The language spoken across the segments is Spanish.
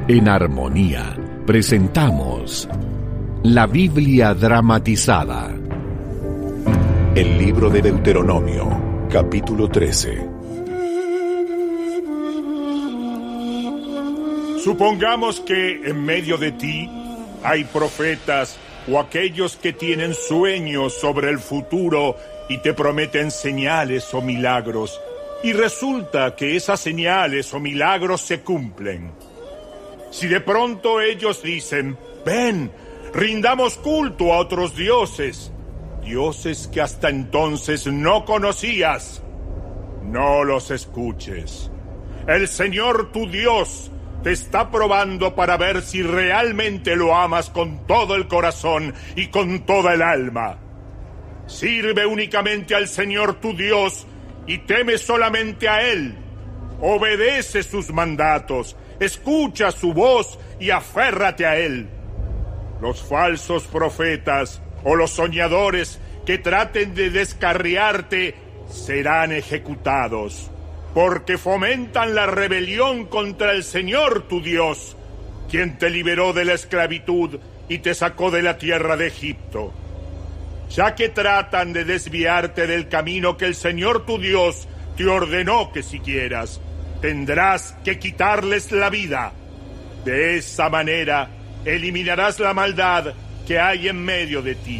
En Armonía presentamos la Biblia dramatizada. El libro de Deuteronomio, capítulo 13. Supongamos que en medio de ti hay profetas o aquellos que tienen sueños sobre el futuro y te prometen señales o milagros, y resulta que esas señales o milagros se cumplen. Si de pronto ellos dicen, ven, rindamos culto a otros dioses, dioses que hasta entonces no conocías, no los escuches. El Señor tu Dios te está probando para ver si realmente lo amas con todo el corazón y con toda el alma. Sirve únicamente al Señor tu Dios y teme solamente a Él. Obedece sus mandatos, escucha su voz y aférrate a Él. Los falsos profetas o los soñadores que traten de descarriarte serán ejecutados, porque fomentan la rebelión contra el Señor tu Dios, quien te liberó de la esclavitud y te sacó de la tierra de Egipto. Ya que tratan de desviarte del camino que el Señor tu Dios te ordenó que siguieras, tendrás que quitarles la vida. De esa manera eliminarás la maldad que hay en medio de ti.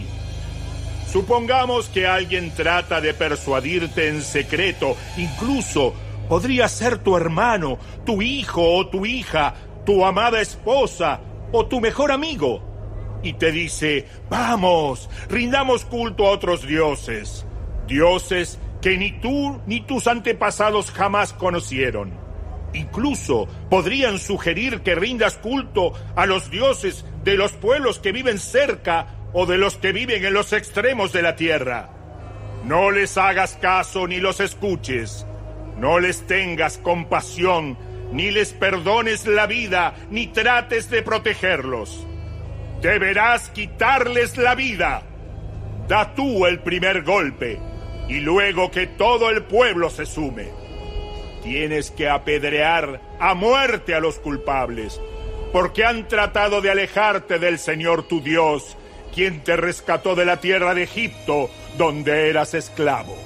Supongamos que alguien trata de persuadirte en secreto, incluso podría ser tu hermano, tu hijo o tu hija, tu amada esposa o tu mejor amigo, y te dice, vamos, rindamos culto a otros dioses, dioses que ni tú ni tus antepasados jamás conocieron. Incluso podrían sugerir que rindas culto a los dioses de los pueblos que viven cerca o de los que viven en los extremos de la tierra. No les hagas caso ni los escuches. No les tengas compasión, ni les perdones la vida, ni trates de protegerlos. Deberás quitarles la vida. Da tú el primer golpe, y luego que todo el pueblo se sume. Tienes que apedrear a muerte a los culpables, porque han tratado de alejarte del Señor tu Dios, quien te rescató de la tierra de Egipto, donde eras esclavo.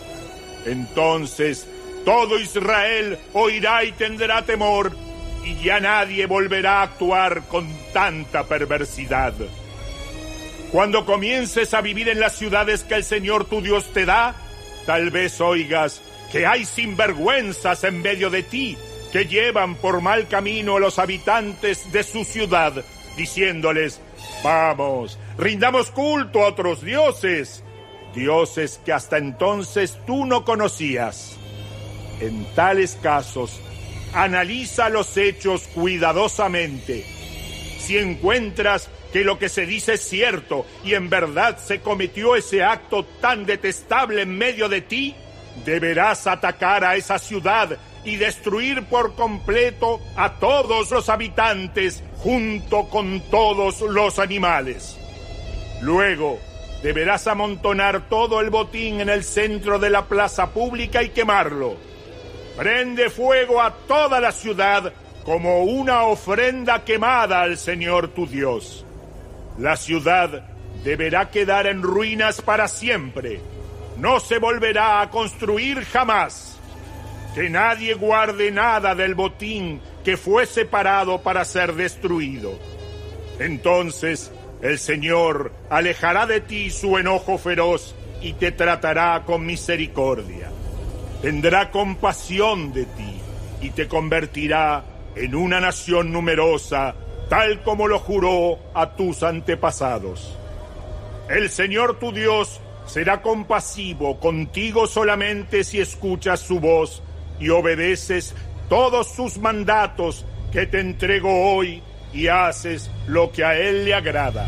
Entonces todo Israel oirá y tendrá temor, y ya nadie volverá a actuar con tanta perversidad. Cuando comiences a vivir en las ciudades que el Señor tu Dios te da, tal vez oigas que hay sinvergüenzas en medio de ti que llevan por mal camino a los habitantes de su ciudad, diciéndoles, vamos, rindamos culto a otros dioses, dioses que hasta entonces tú no conocías. En tales casos, analiza los hechos cuidadosamente. Si encuentras que lo que se dice es cierto y en verdad se cometió ese acto tan detestable en medio de ti, deberás atacar a esa ciudad y destruir por completo a todos los habitantes junto con todos los animales. Luego, deberás amontonar todo el botín en el centro de la plaza pública y quemarlo. Prende fuego a toda la ciudad como una ofrenda quemada al Señor tu Dios. La ciudad deberá quedar en ruinas para siempre. No se volverá a construir jamás. Que nadie guarde nada del botín que fue separado para ser destruido. Entonces el Señor alejará de ti su enojo feroz y te tratará con misericordia. Tendrá compasión de ti y te convertirá en una nación numerosa, tal como lo juró a tus antepasados. El Señor tu Dios será compasivo contigo solamente si escuchas su voz y obedeces todos sus mandatos que te entrego hoy y haces lo que a Él le agrada.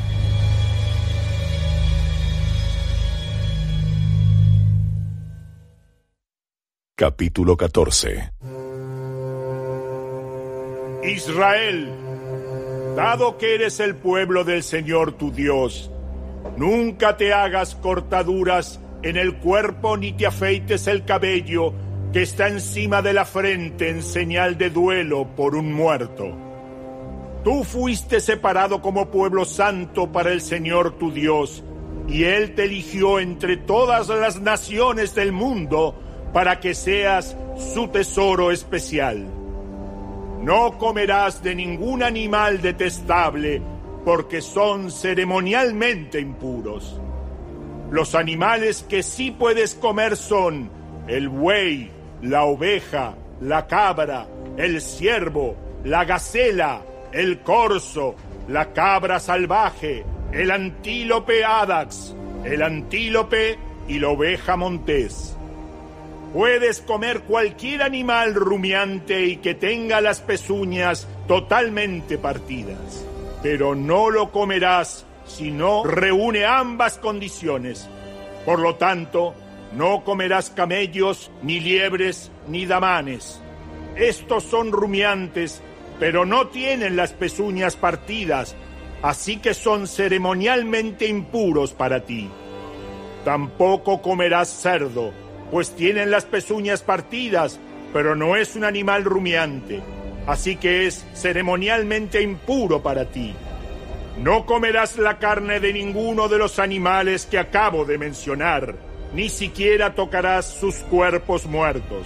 Capítulo 14. Israel, dado que eres el pueblo del Señor tu Dios, nunca te hagas cortaduras en el cuerpo ni te afeites el cabello que está encima de la frente en señal de duelo por un muerto. Tú fuiste separado como pueblo santo para el Señor tu Dios, y Él te eligió entre todas las naciones del mundo para que seas su tesoro especial. No comerás de ningún animal detestable, porque son ceremonialmente impuros. Los animales que sí puedes comer son el buey, la oveja, la cabra, el ciervo, la gacela, el corzo, la cabra salvaje, el antílope adax, el antílope y la oveja montés. Puedes comer cualquier animal rumiante y que tenga las pezuñas totalmente partidas, pero no lo comerás si no reúne ambas condiciones. Por lo tanto, no comerás camellos, ni liebres, ni damanes. Estos son rumiantes, pero no tienen las pezuñas partidas, así que son ceremonialmente impuros para ti. Tampoco comerás cerdo, pues tienen las pezuñas partidas, pero no es un animal rumiante, así que es ceremonialmente impuro para ti. No comerás la carne de ninguno de los animales que acabo de mencionar, ni siquiera tocarás sus cuerpos muertos.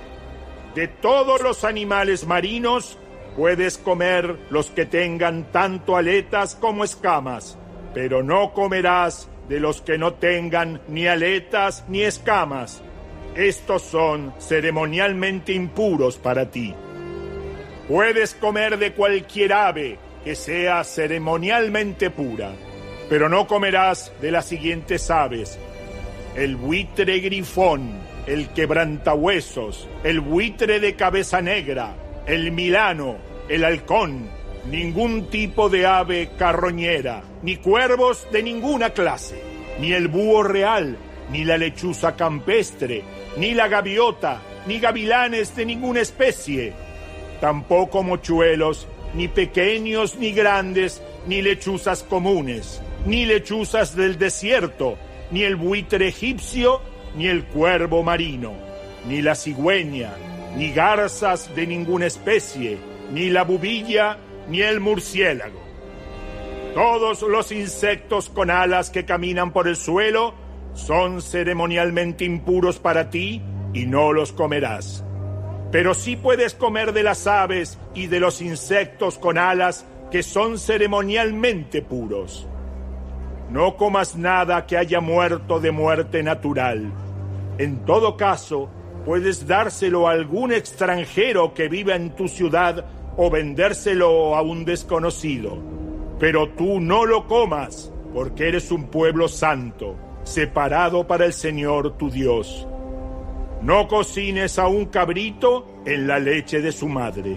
De todos los animales marinos, puedes comer los que tengan tanto aletas como escamas, pero no comerás de los que no tengan ni aletas ni escamas. Estos son ceremonialmente impuros para ti. Puedes comer de cualquier ave que sea ceremonialmente pura, pero no comerás de las siguientes aves: el buitre grifón, el quebrantahuesos, el buitre de cabeza negra, el milano, el halcón, ningún tipo de ave carroñera, ni cuervos de ninguna clase, ni el búho real, ni la lechuza campestre, ni la gaviota, ni gavilanes de ninguna especie, tampoco mochuelos, ni pequeños ni grandes, ni lechuzas comunes, ni lechuzas del desierto, ni el buitre egipcio, ni el cuervo marino, ni la cigüeña, ni garzas de ninguna especie, ni la bubilla, ni el murciélago. Todos los insectos con alas que caminan por el suelo son ceremonialmente impuros para ti y no los comerás. Pero sí puedes comer de las aves y de los insectos con alas que son ceremonialmente puros. No comas nada que haya muerto de muerte natural. En todo caso, puedes dárselo a algún extranjero que viva en tu ciudad o vendérselo a un desconocido. Pero tú no lo comas, porque eres un pueblo santo, separado para el Señor tu Dios. No cocines a un cabrito en la leche de su madre.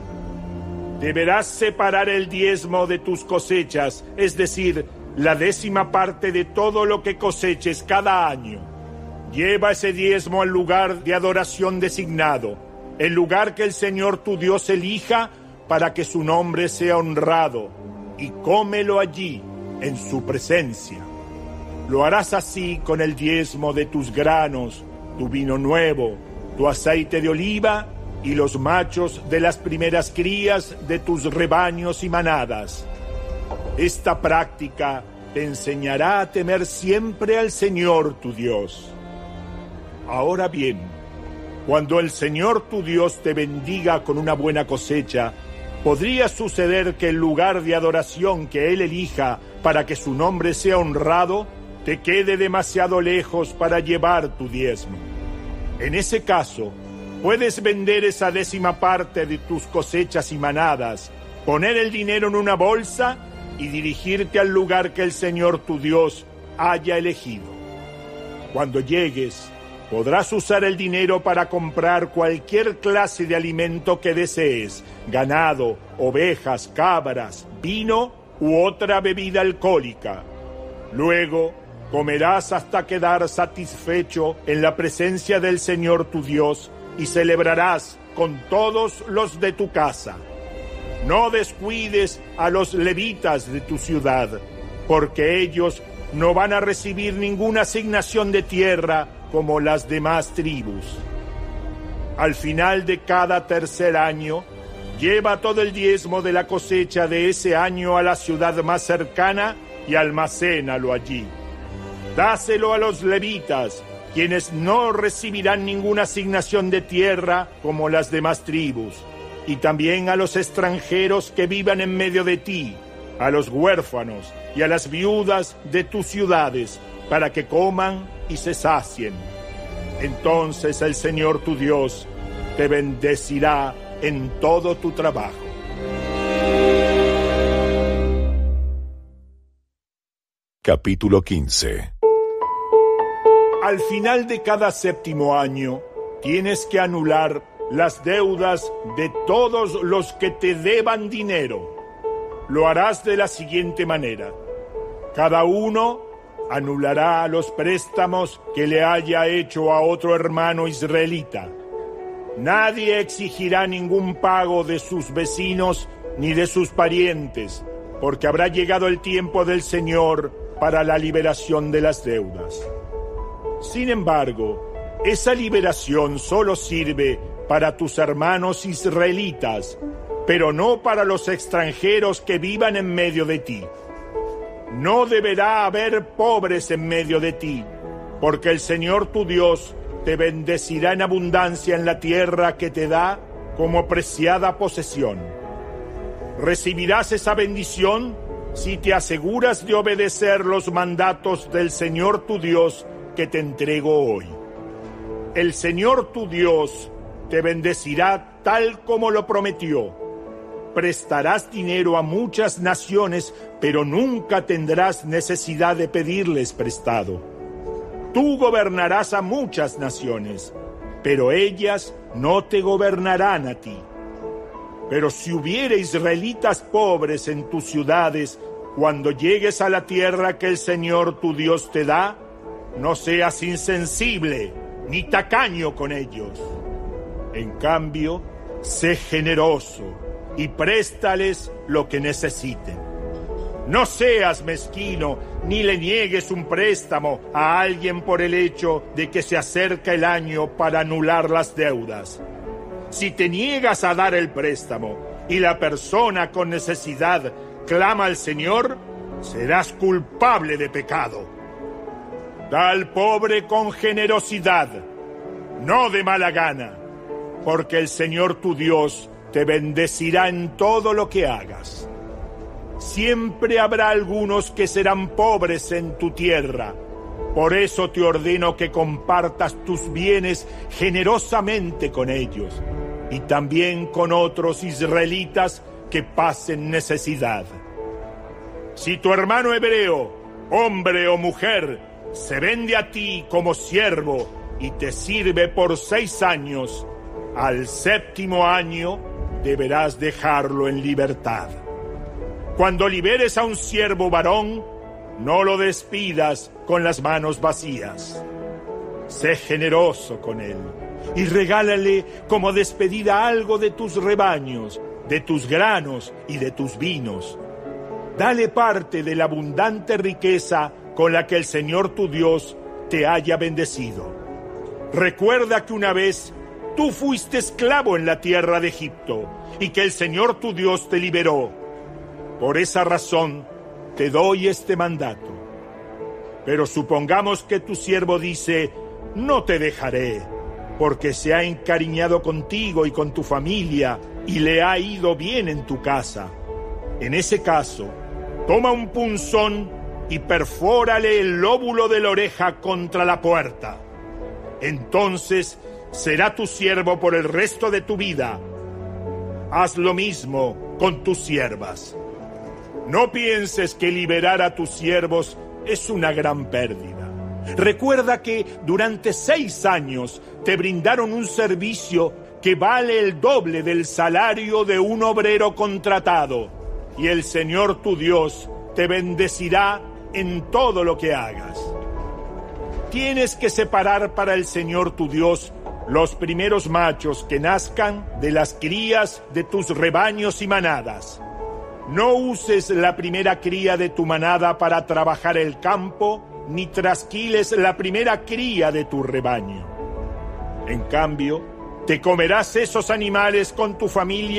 Deberás separar el diezmo de tus cosechas, es decir, la 10ª parte de todo lo que coseches cada año. Lleva ese diezmo al lugar de adoración designado, el lugar que el Señor tu Dios elija para que su nombre sea honrado, y cómelo allí, en su presencia. Lo harás así con el diezmo de tus granos, tu vino nuevo, tu aceite de oliva y los machos de las primeras crías de tus rebaños y manadas. Esta práctica te enseñará a temer siempre al Señor tu Dios. Ahora bien, cuando el Señor tu Dios te bendiga con una buena cosecha, podría suceder que el lugar de adoración que Él elija para que su nombre sea honrado te quede demasiado lejos para llevar tu diezmo. En ese caso, puedes vender esa 10ª parte de tus cosechas y manadas, poner el dinero en una bolsa y dirigirte al lugar que el Señor tu Dios haya elegido. Cuando llegues, podrás usar el dinero para comprar cualquier clase de alimento que desees: ganado, ovejas, cabras, vino u otra bebida alcohólica. Luego, comerás hasta quedar satisfecho en la presencia del Señor tu Dios y celebrarás con todos los de tu casa. No descuides a los levitas de tu ciudad, porque ellos no van a recibir ninguna asignación de tierra como las demás tribus. Al final de cada tercer año, Lleva todo el diezmo de la cosecha de ese año a la ciudad más cercana y almacénalo allí. Dáselo a los levitas, quienes no recibirán ninguna asignación de tierra como las demás tribus, y también a los extranjeros que vivan en medio de ti, a los huérfanos y a las viudas de tus ciudades, para que coman y se sacien. Entonces el Señor tu Dios te bendecirá en todo tu trabajo. Capítulo 15. Al final de cada 7º año, tienes que anular las deudas de todos los que te deban dinero. Lo harás de la siguiente manera. Cada uno anulará los préstamos que le haya hecho a otro hermano israelita. Nadie exigirá ningún pago de sus vecinos ni de sus parientes, porque habrá llegado el tiempo del Señor para la liberación de las deudas. Sin embargo, esa liberación solo sirve para tus hermanos israelitas, pero no para los extranjeros que vivan en medio de ti. No deberá haber pobres en medio de ti, porque el Señor tu Dios te bendecirá en abundancia en la tierra que te da como preciada posesión. Recibirás esa bendición si te aseguras de obedecer los mandatos del Señor tu Dios que te entrego hoy. El Señor tu Dios te bendecirá tal como lo prometió. Prestarás dinero a muchas naciones, pero nunca tendrás necesidad de pedirles prestado. Tú gobernarás a muchas naciones, pero ellas no te gobernarán a ti. Pero si hubiera israelitas pobres en tus ciudades, cuando llegues a la tierra que el Señor tu Dios te da, no seas insensible ni tacaño con ellos. En cambio, sé generoso y préstales lo que necesiten. No seas mezquino, ni le niegues un préstamo a alguien por el hecho de que se acerca el año para anular las deudas. Si te niegas a dar el préstamo y la persona con necesidad clama al Señor, serás culpable de pecado. Da al pobre con generosidad, no de mala gana, porque el Señor tu Dios te bendecirá en todo lo que hagas. Siempre habrá algunos que serán pobres en tu tierra. Por eso te ordeno que compartas tus bienes generosamente con ellos y también con otros israelitas que pasen necesidad. Si tu hermano hebreo, hombre o mujer, se vende a ti como siervo y te sirve por 6 años, al 7º año deberás dejarlo en libertad. Cuando liberes a un siervo varón, no lo despidas con las manos vacías. Sé generoso con él y regálale como despedida algo de tus rebaños, de tus granos y de tus vinos. Dale parte de la abundante riqueza con la que el Señor tu Dios te haya bendecido. Recuerda que una vez tú fuiste esclavo en la tierra de Egipto y que el Señor tu Dios te liberó. Por esa razón te doy este mandato. Pero supongamos que tu siervo dice: no te dejaré, porque se ha encariñado contigo y con tu familia y le ha ido bien en tu casa. En ese caso, toma un punzón y perfórale el lóbulo de la oreja contra la puerta. Entonces será tu siervo por el resto de tu vida. Haz lo mismo con tus siervas. No pienses que liberar a tus siervos es una gran pérdida. Recuerda que durante 6 años te brindaron un servicio que vale el doble del salario de un obrero contratado, y el Señor tu Dios te bendecirá en todo lo que hagas. Tienes que separar para el Señor tu Dios los primeros machos que nazcan de las crías de tus rebaños y manadas. No uses la primera cría de tu manada para trabajar el campo, ni trasquiles la primera cría de tu rebaño. En cambio, te comerás esos animales con tu familia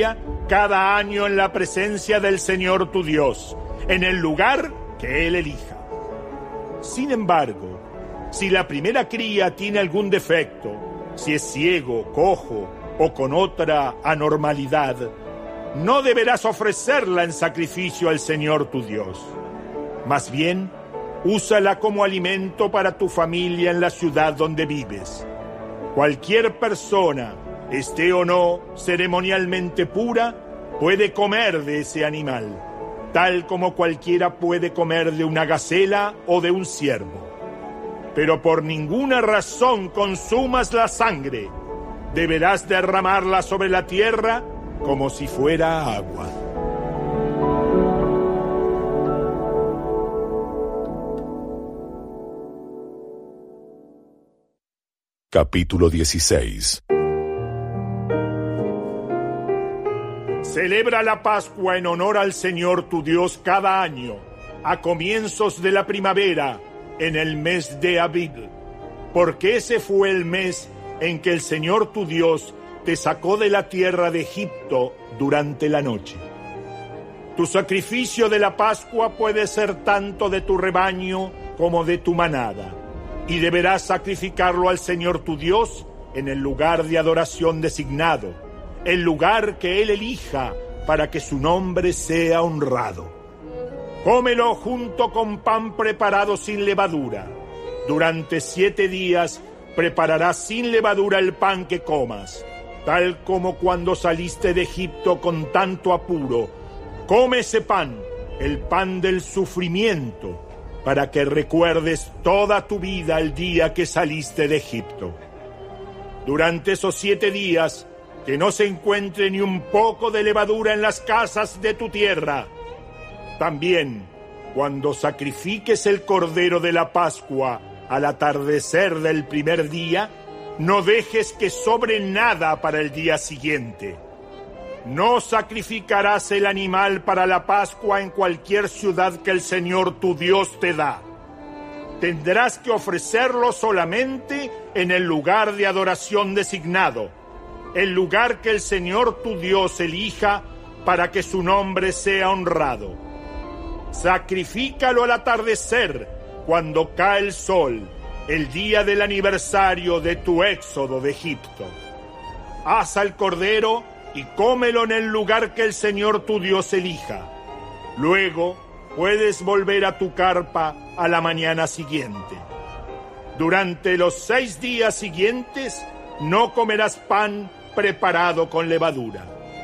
cada año en la presencia del Señor tu Dios, en el lugar que Él elija. Sin embargo, si la primera cría tiene algún defecto, si es ciego, cojo o con otra anormalidad, no deberás ofrecerla en sacrificio al Señor tu Dios. Más bien, úsala como alimento para tu familia en la ciudad donde vives. Cualquier persona, esté o no ceremonialmente pura, puede comer de ese animal, tal como cualquiera puede comer de una gacela o de un ciervo. Pero por ninguna razón consumas la sangre. Deberás derramarla sobre la tierra como si fuera agua. Capítulo 16. Celebra la Pascua en honor al Señor tu Dios cada año, a comienzos de la primavera, en el mes de Abib, porque ese fue el mes en que el Señor tu Dios te sacó de la tierra de Egipto durante la noche. Tu sacrificio de la Pascua puede ser tanto de tu rebaño como de tu manada, y deberás sacrificarlo al Señor tu Dios en el lugar de adoración designado, el lugar que Él elija para que su nombre sea honrado. Cómelo junto con pan preparado sin levadura. Durante 7 días prepararás sin levadura el pan que comas, tal como cuando saliste de Egipto con tanto apuro. Come ese pan, el pan del sufrimiento, para que recuerdes toda tu vida el día que saliste de Egipto. Durante esos 7 días, que no se encuentre ni un poco de levadura en las casas de tu tierra. También, cuando sacrifiques el cordero de la Pascua al atardecer del primer día, no dejes que sobre nada para el día siguiente. No sacrificarás el animal para la Pascua en cualquier ciudad que el Señor tu Dios te da. Tendrás que ofrecerlo solamente en el lugar de adoración designado, el lugar que el Señor tu Dios elija para que su nombre sea honrado. Sacrifícalo al atardecer, cuando cae el sol, el día del aniversario de tu éxodo de Egipto. Asa el cordero y cómelo en el lugar que el Señor tu Dios elija. Luego puedes volver a tu carpa a la mañana siguiente. Durante los 6 días siguientes no comerás pan preparado con levadura.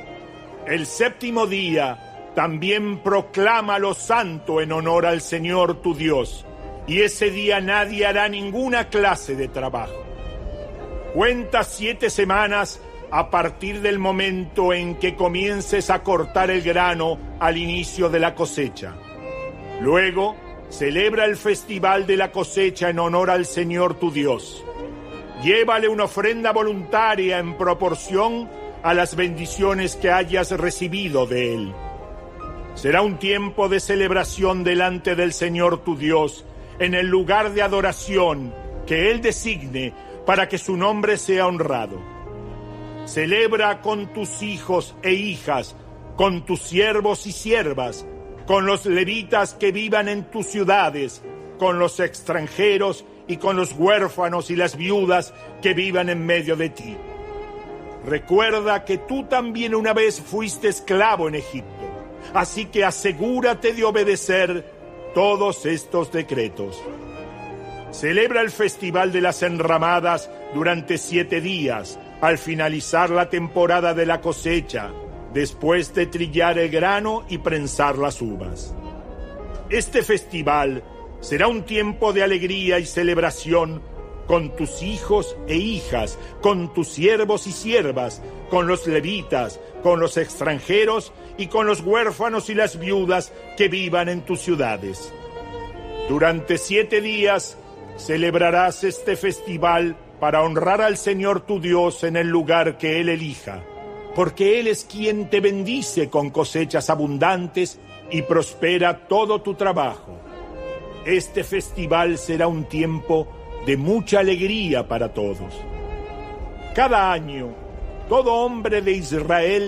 El 7º día también proclámalo santo en honor al Señor tu Dios, y ese día nadie hará ninguna clase de trabajo. Cuenta 7 semanas a partir del momento en que comiences a cortar el grano al inicio de la cosecha. Luego, celebra el festival de la cosecha en honor al Señor tu Dios. Llévale una ofrenda voluntaria en proporción a las bendiciones que hayas recibido de Él. Será un tiempo de celebración delante del Señor tu Dios, en el lugar de adoración que Él designe para que su nombre sea honrado. Celebra con tus hijos e hijas, con tus siervos y siervas, con los levitas que vivan en tus ciudades, con los extranjeros y con los huérfanos y las viudas que vivan en medio de ti. Recuerda que tú también una vez fuiste esclavo en Egipto, así que asegúrate de obedecer todos estos decretos. Celebra el festival de las enramadas durante 7 días, al finalizar la temporada de la cosecha, después de trillar el grano y prensar las uvas. Este festival será un tiempo de alegría y celebración con tus hijos e hijas, con tus siervos y siervas, con los levitas, con los extranjeros y con los huérfanos y las viudas que vivan en tus ciudades. Durante 7 días celebrarás este festival para honrar al Señor tu Dios en el lugar que Él elija, porque Él es quien te bendice con cosechas abundantes y prospera todo tu trabajo. Este festival será un tiempo de mucha alegría para todos. Cada año, todo hombre de Israel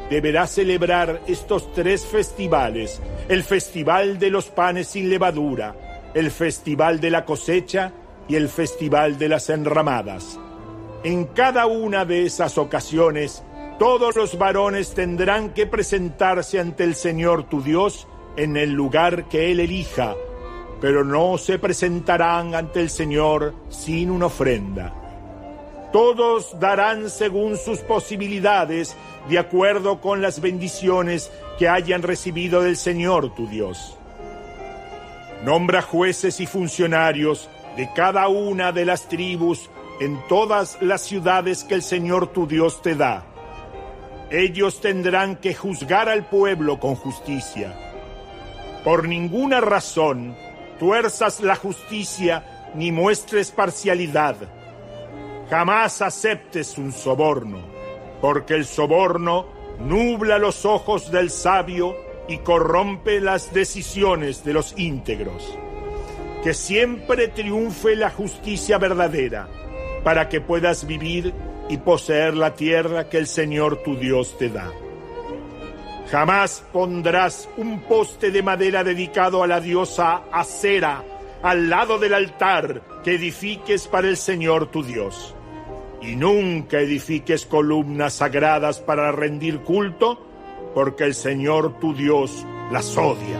deberás celebrar estos 3 festivales: el festival de los panes sin levadura, el festival de la cosecha y el festival de las enramadas. En cada una de esas ocasiones, todos los varones tendrán que presentarse ante el Señor tu Dios en el lugar que Él elija, pero no se presentarán ante el Señor sin una ofrenda. Todos darán según sus posibilidades, de acuerdo con las bendiciones que hayan recibido del Señor tu Dios. Nombra jueces y funcionarios de cada una de las tribus en todas las ciudades que el Señor tu Dios te da. Ellos tendrán que juzgar al pueblo con justicia. Por ninguna razón tuerzas la justicia ni muestres parcialidad. Jamás aceptes un soborno, porque el soborno nubla los ojos del sabio y corrompe las decisiones de los íntegros. Que siempre triunfe la justicia verdadera, para que puedas vivir y poseer la tierra que el Señor tu Dios te da. Jamás pondrás un poste de madera dedicado a la diosa Acera al lado del altar que edifiques para el Señor tu Dios. Y nunca edifiques columnas sagradas para rendir culto, porque el Señor tu Dios las odia.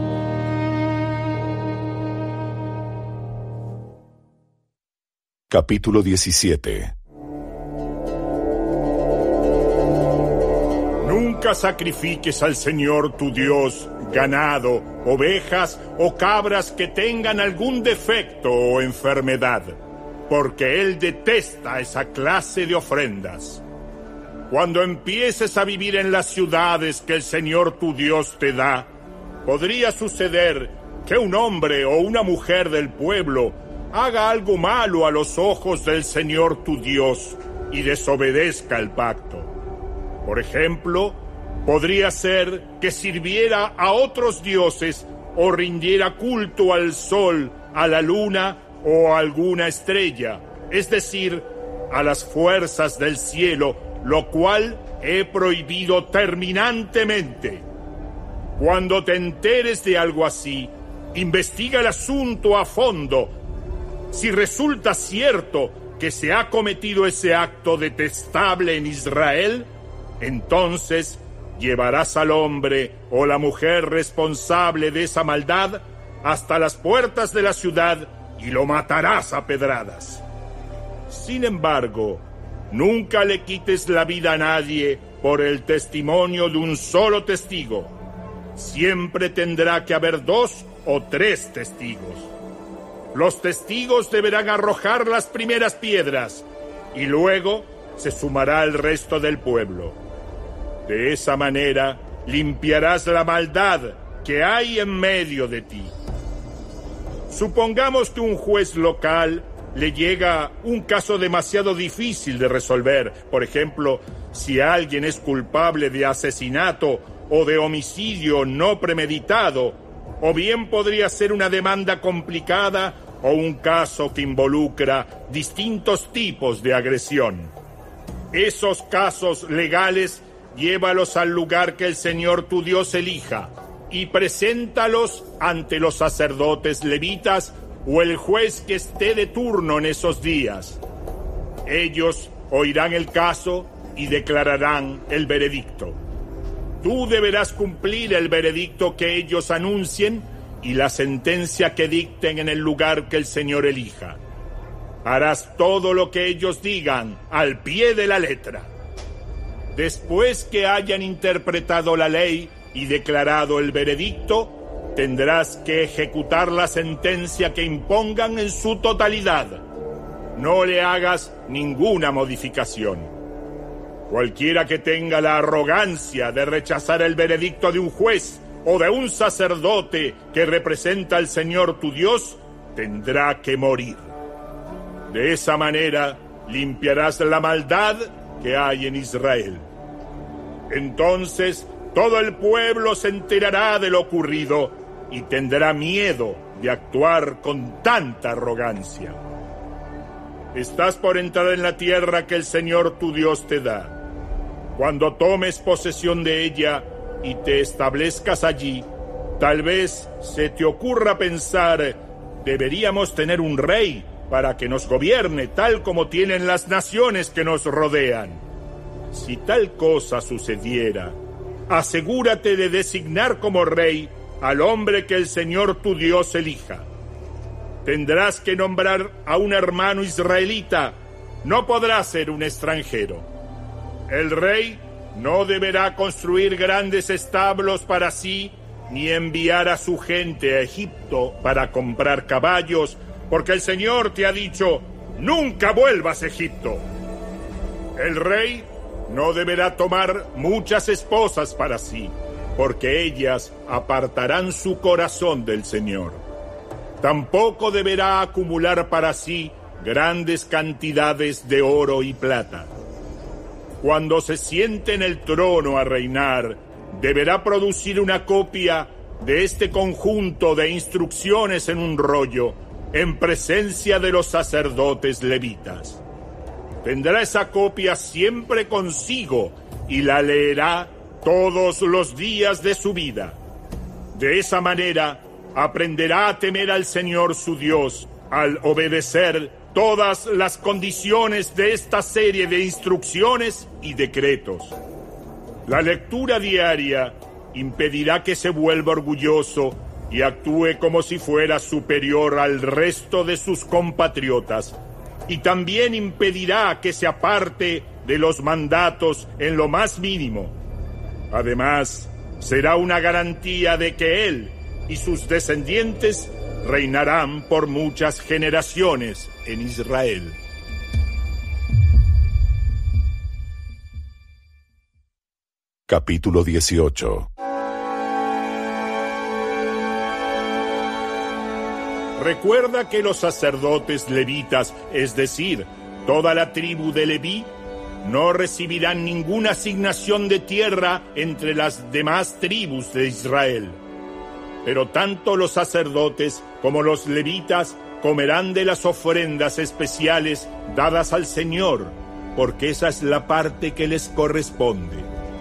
Capítulo 17. Nunca sacrifiques al Señor tu Dios ganado, ovejas o cabras que tengan algún defecto o enfermedad, porque Él detesta esa clase de ofrendas. Cuando empieces a vivir en las ciudades que el Señor tu Dios te da, podría suceder que un hombre o una mujer del pueblo haga algo malo a los ojos del Señor tu Dios y desobedezca el pacto. Por ejemplo, podría ser que sirviera a otros dioses o rindiera culto al sol, a la luna o a alguna estrella, es decir, a las fuerzas del cielo, lo cual he prohibido terminantemente. Cuando te enteres de algo así, investiga el asunto a fondo. Si resulta cierto que se ha cometido ese acto detestable en Israel, entonces llevarás al hombre o la mujer responsable de esa maldad hasta las puertas de la ciudad y lo matarás a pedradas. Sin embargo, nunca le quites la vida a nadie por el testimonio de un solo testigo. Siempre tendrá que haber 2 o 3 testigos. Los testigos deberán arrojar las primeras piedras y luego se sumará el resto del pueblo. De esa manera limpiarás la maldad que hay en medio de ti. Supongamos que un juez local le llega un caso demasiado difícil de resolver. Por ejemplo, si alguien es culpable de asesinato o de homicidio no premeditado, o bien podría ser una demanda complicada o un caso que involucra distintos tipos de agresión. Esos casos legales, llévalos al lugar que el Señor tu Dios elija y preséntalos ante los sacerdotes levitas o el juez que esté de turno en esos días. Ellos oirán el caso y declararán el veredicto. Tú deberás cumplir el veredicto que ellos anuncien y la sentencia que dicten en el lugar que el Señor elija. Harás todo lo que ellos digan al pie de la letra. Después que hayan interpretado la ley y declarado el veredicto, tendrás que ejecutar la sentencia que impongan en su totalidad. No le hagas ninguna modificación. Cualquiera que tenga la arrogancia de rechazar el veredicto de un juez o de un sacerdote que representa al Señor tu Dios, tendrá que morir. De esa manera limpiarás la maldad que hay en Israel. Entonces todo el pueblo se enterará de lo ocurrido y tendrá miedo de actuar con tanta arrogancia. Estás por entrar en la tierra que el Señor tu Dios te da. Cuando tomes posesión de ella y te establezcas allí, tal vez se te ocurra pensar, deberíamos tener un rey para que nos gobierne tal como tienen las naciones que nos rodean. Si tal cosa sucediera, asegúrate de designar como rey al hombre que el Señor tu Dios elija. Tendrás que nombrar a un hermano israelita, no podrá ser un extranjero. El rey no deberá construir grandes establos para sí, ni enviar a su gente a Egipto para comprar caballos, porque el Señor te ha dicho, nunca vuelvas a Egipto. El rey no deberá tomar muchas esposas para sí, porque ellas apartarán su corazón del Señor. Tampoco deberá acumular para sí grandes cantidades de oro y plata. Cuando se siente en el trono a reinar, deberá producir una copia de este conjunto de instrucciones en un rollo, en presencia de los sacerdotes levitas. Tendrá esa copia siempre consigo y la leerá todos los días de su vida. De esa manera, aprenderá a temer al Señor su Dios al obedecer todas las condiciones de esta serie de instrucciones y decretos. La lectura diaria impedirá que se vuelva orgulloso y actúe como si fuera superior al resto de sus compatriotas, y también impedirá que se aparte de los mandatos en lo más mínimo. Además, será una garantía de que él y sus descendientes reinarán por muchas generaciones en Israel. Capítulo 18. Recuerda que los sacerdotes levitas, es decir, toda la tribu de Leví, no recibirán ninguna asignación de tierra entre las demás tribus de Israel. Pero tanto los sacerdotes como los levitas comerán de las ofrendas especiales dadas al Señor, porque esa es la parte que les corresponde.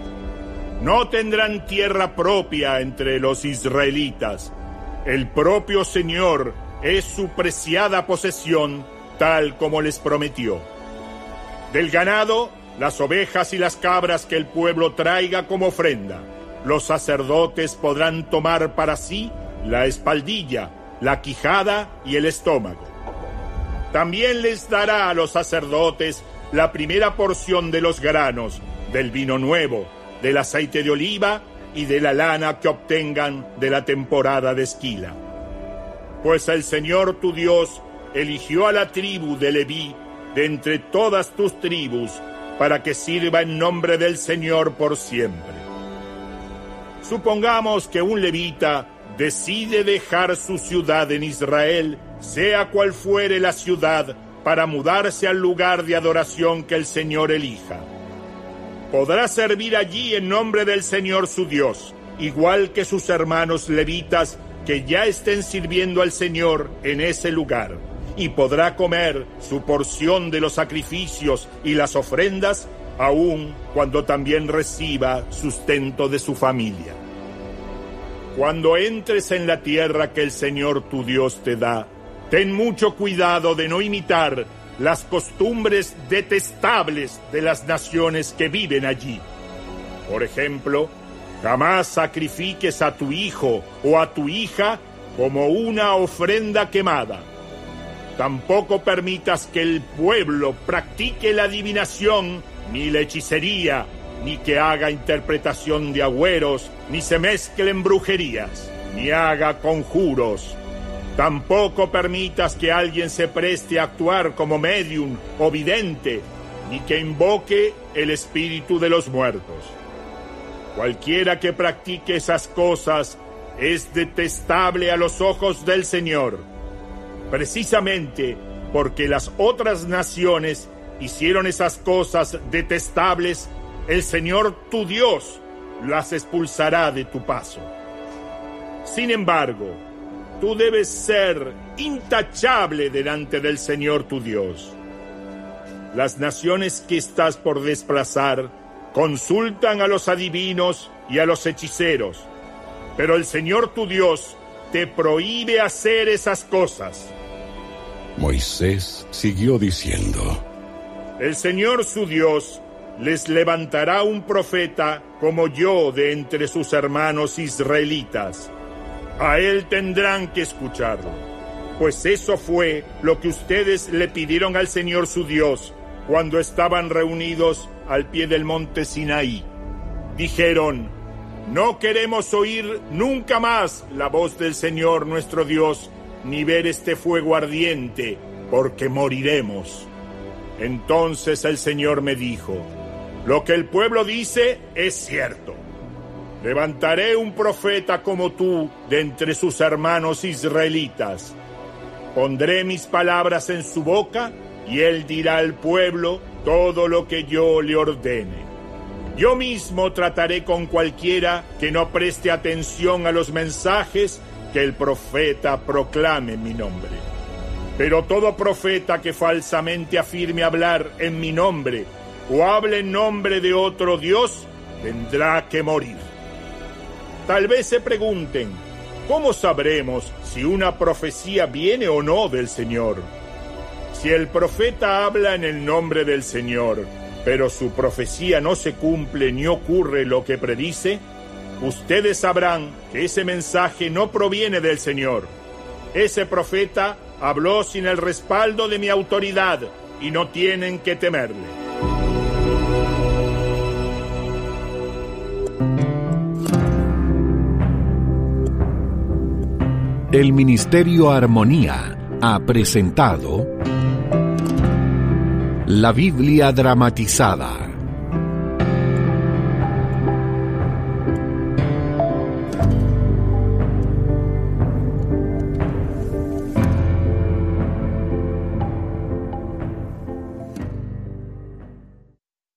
No tendrán tierra propia entre los israelitas. El propio Señor es su preciada posesión, tal como les prometió. Del ganado, las ovejas y las cabras que el pueblo traiga como ofrenda, los sacerdotes podrán tomar para sí la espaldilla, la quijada y el estómago. También les dará a los sacerdotes la primera porción de los granos, del vino nuevo, del aceite de oliva y de la lana que obtengan de la temporada de esquila. Pues el Señor tu Dios eligió a la tribu de Leví de entre todas tus tribus para que sirva en nombre del Señor por siempre. Supongamos que un levita decide dejar su ciudad en Israel, sea cual fuere la ciudad, para mudarse al lugar de adoración que el Señor elija. Podrá servir allí en nombre del Señor su Dios, igual que sus hermanos levitas que ya estén sirviendo al Señor en ese lugar, y podrá comer su porción de los sacrificios y las ofrendas, aun cuando también reciba sustento de su familia. Cuando entres en la tierra que el Señor tu Dios te da, ten mucho cuidado de no imitar las costumbres detestables de las naciones que viven allí. Por ejemplo, jamás sacrifiques a tu hijo o a tu hija como una ofrenda quemada. Tampoco permitas que el pueblo practique la adivinación, ni la hechicería, ni que haga interpretación de agüeros, ni se mezcle en brujerías, ni haga conjuros. Tampoco permitas que alguien se preste a actuar como médium o vidente, ni que invoque el espíritu de los muertos. Cualquiera que practique esas cosas es detestable a los ojos del Señor, precisamente porque las otras naciones hicieron esas cosas detestables. El Señor tu Dios las expulsará de tu paso. Sin embargo, tú debes ser intachable delante del Señor tu Dios. Las naciones que estás por desplazar consultan a los adivinos y a los hechiceros, pero el Señor tu Dios te prohíbe hacer esas cosas. Moisés siguió diciendo: El Señor su Dios les levantará un profeta como yo de entre sus hermanos israelitas. A él tendrán que escucharlo, pues eso fue lo que ustedes le pidieron al Señor su Dios cuando estaban reunidos al pie del monte Sinaí. Dijeron: no queremos oír nunca más la voz del Señor nuestro Dios, ni ver este fuego ardiente, porque moriremos. Entonces el Señor me dijo: lo que el pueblo dice es cierto. Levantaré un profeta como tú de entre sus hermanos israelitas. Pondré mis palabras en su boca y él dirá al pueblo todo lo que yo le ordene. Yo mismo trataré con cualquiera que no preste atención a los mensajes que el profeta proclame en mi nombre. Pero todo profeta que falsamente afirme hablar en mi nombre o hable en nombre de otro Dios, tendrá que morir. Tal vez se pregunten: ¿cómo sabremos si una profecía viene o no del Señor? Si el profeta habla en el nombre del Señor, pero su profecía no se cumple ni ocurre lo que predice, ustedes sabrán que ese mensaje no proviene del Señor. Ese profeta habló sin el respaldo de mi autoridad y no tienen que temerle. El Ministerio Armonía ha presentado La Biblia dramatizada.